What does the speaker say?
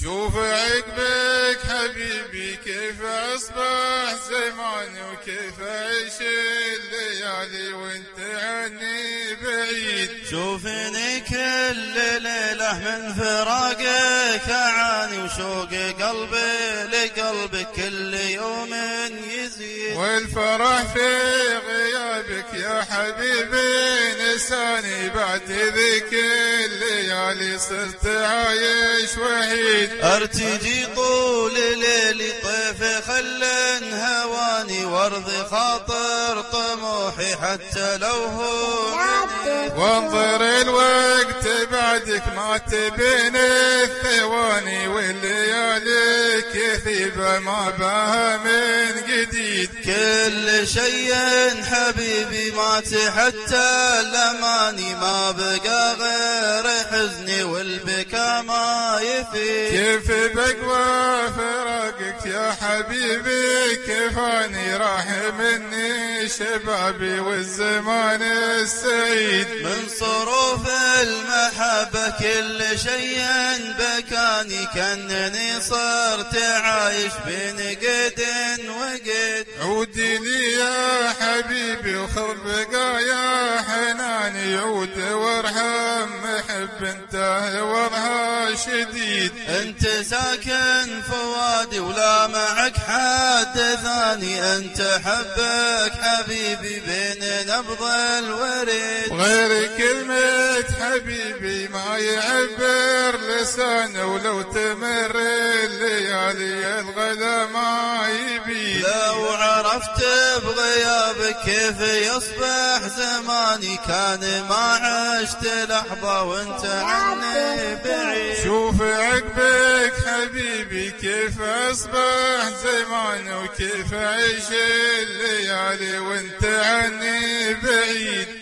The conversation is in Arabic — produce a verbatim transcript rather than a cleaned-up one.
شوف عقبك حبيبي كيف أصبح زماني وكيف أعيش الليالي وانت عني بعيد. شوفني كل ليلة من فراقك أعاني وشوق قلبي لقلبك كل يوم يزيد. والفرح في غيابك يا حبيبي نساني بعد ذيك الليالي صرت عايش وحيد. ارتجي طول ليلي طيف خلن هواني وارضي خاطر طموحي حتى لو هو منيد. وانظر الوقت بعدك ما تبين الثواني والليالي كثيبة ما بها من جديد. كل شيء حبيبي مات حتى الأماني ما بقى غير حزني والبكاء ما يفيد. كيف بقوى فراقك يا حبيبي كفاني راح مني شبابي والزمان السعيد. من صروف المحبة كل شيء بكاني كأنني صرت عايش بين قد وقد. عودي لي يا حبيبي وخذ بقايا حناني عود وارحم محب انتهى وضعها شديد. انت ساكن فؤادي ولا معك حد ثاني انت حبك حبيبي بين نبض الوريد. غير كلمة حبيبي ما يعبر لسانه ولو تمر الليالي الغلا ما يبيد. لو عرفت بغيابك كيف يصبح زماني كان ما عشت لحظة وانت عني بعيد. شوف عقبك حبيبي كيف أصبح زماني وكيف أعيش الليالي وانت عني بعيد.